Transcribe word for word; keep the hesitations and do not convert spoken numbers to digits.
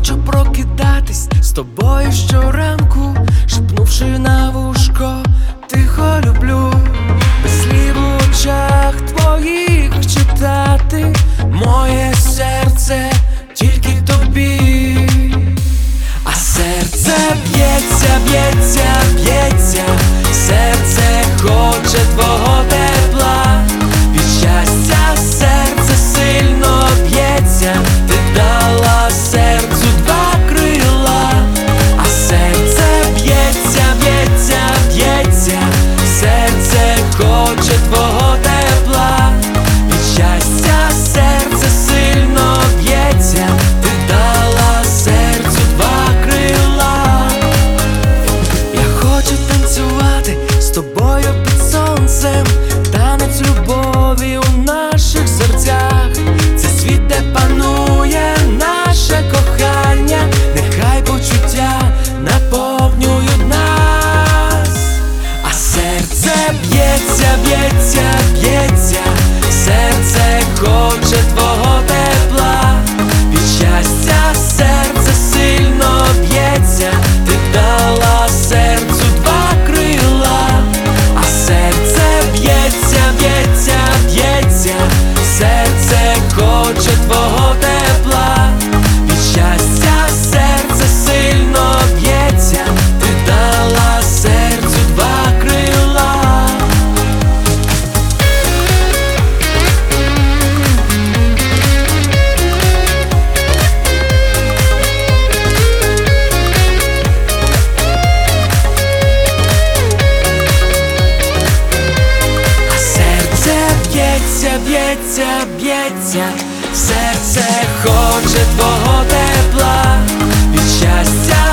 хочу прокидатись з тобою щоранку, шепнувши на вушко тихо люблю. Без слів у очах твоїх читати моє серце тільки тобі. А серце б'ється, б'ється, б'ється, серце хоче твого тепла. Від щастя серце сильно б'ється, ти дала серцю два крила. А серце б'ється, б'ється, б'ється, серце хоче твого тепла. Від щастя серце сильно б'ється, ти дала серцю два крила. Я хочу танцювати з тобою під сонцем, танець любові у наших серцях. Це світ, де панує наше кохання, нехай почуття наповнюють нас. А серце б'ється, б'ється, б'ється, серце хоче твого тепла. Від щастя серце сильно б'ється, ти дала серцю два крила. А серце б'ється, б'ється, б'ється, серце хоче твого тепла. Від щастя серце сильно б'ється, ти дала серцю два крила. А серце б'ється, б'ється, б'ється, серце хоче твого тепла. Від щастя